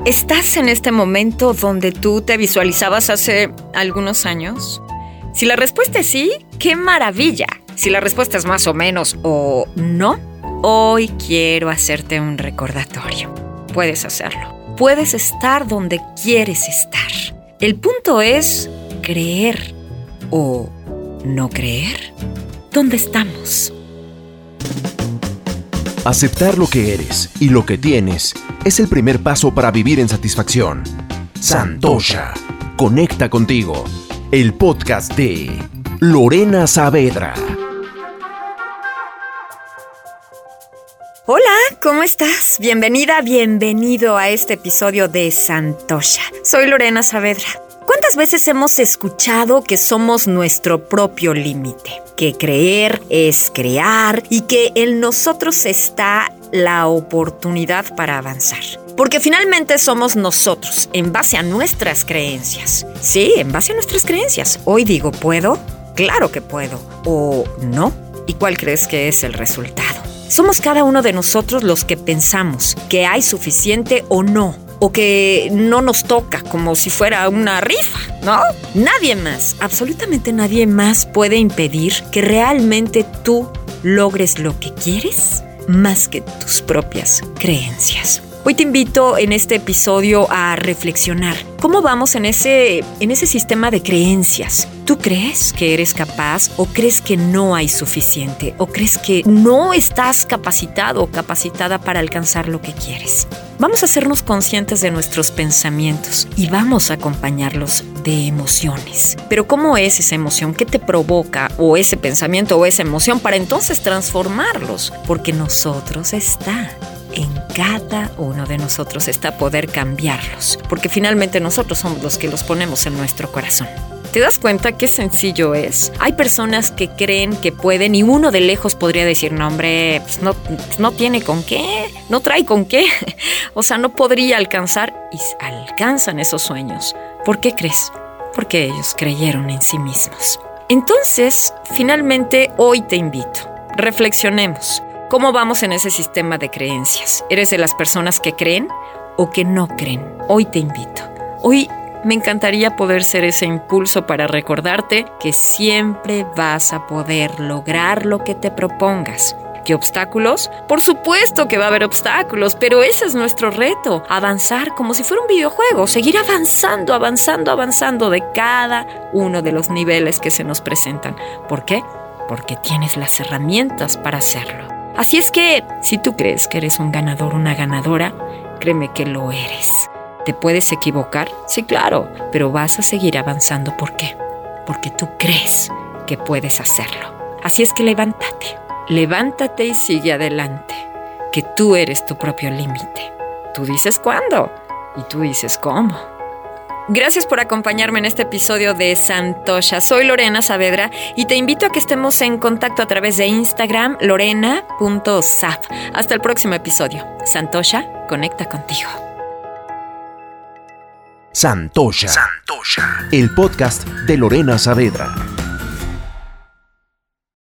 ¿Estás en este momento donde tú te visualizabas hace algunos años? Si la respuesta es sí, ¡qué maravilla! Si la respuesta es más o menos o no, hoy quiero hacerte un recordatorio. Puedes hacerlo. Puedes estar donde quieres estar. El punto es creer o no creer. ¿Dónde estamos? Aceptar lo que eres y lo que tienes es el primer paso para vivir en satisfacción. Santosha, conecta contigo. El podcast de Lorena Saavedra. Hola, ¿cómo estás? Bienvenida, bienvenido a este episodio de Santosha. Soy Lorena Saavedra. ¿Cuántas veces hemos escuchado que somos nuestro propio límite? Que creer es crear y que en nosotros está la oportunidad para avanzar. Porque finalmente somos nosotros, en base a nuestras creencias. Sí, en base a nuestras creencias. Hoy digo, ¿puedo? Claro que puedo. ¿O no? ¿Y cuál crees que es el resultado? Somos cada uno de nosotros los que pensamos que hay suficiente o no. O que no nos toca, como si fuera una rifa, ¿no? Nadie más, absolutamente nadie más puede impedir que realmente tú logres lo que quieres más que tus propias creencias. Hoy te invito en este episodio a reflexionar. ¿Cómo vamos en ese sistema de creencias? ¿Tú crees que eres capaz o crees que no hay suficiente? ¿O crees que no estás capacitado o capacitada para alcanzar lo que quieres? Vamos a hacernos conscientes de nuestros pensamientos y vamos a acompañarlos de emociones. Pero ¿cómo es esa emoción? ¿Qué te provoca o ese pensamiento o esa emoción para entonces transformarlos? Porque en cada uno de nosotros está poder cambiarlos, porque finalmente nosotros somos los que los ponemos en nuestro corazón. ¿Te das cuenta qué sencillo es? Hay personas que creen que pueden y uno de lejos podría decir, no hombre, pues no tiene con qué, no trae con qué, o sea, no podría alcanzar y alcanzan esos sueños. ¿Por qué crees? Porque ellos creyeron en sí mismos. Entonces, finalmente hoy te invito, reflexionemos. ¿Cómo vamos en ese sistema de creencias? ¿Eres de las personas que creen o que no creen? Hoy te invito. Hoy me encantaría poder ser ese impulso para recordarte que siempre vas a poder lograr lo que te propongas. ¿Qué obstáculos? Por supuesto que va a haber obstáculos, pero ese es nuestro reto. Avanzar como si fuera un videojuego, seguir avanzando de cada uno de los niveles que se nos presentan. ¿Por qué? Porque tienes las herramientas para hacerlo. Así es que, si tú crees que eres un ganador, una ganadora, créeme que lo eres. ¿Te puedes equivocar? Sí, claro, pero vas a seguir avanzando. ¿Por qué? Porque tú crees que puedes hacerlo. Así es que levántate y sigue adelante, que tú eres tu propio límite. Tú dices cuándo y tú dices cómo. Gracias por acompañarme en este episodio de Santosha. Soy Lorena Saavedra y te invito a que estemos en contacto a través de Instagram, lorena.sav. Hasta el próximo episodio. Santosha, conecta contigo. Santosha, el podcast de Lorena Saavedra.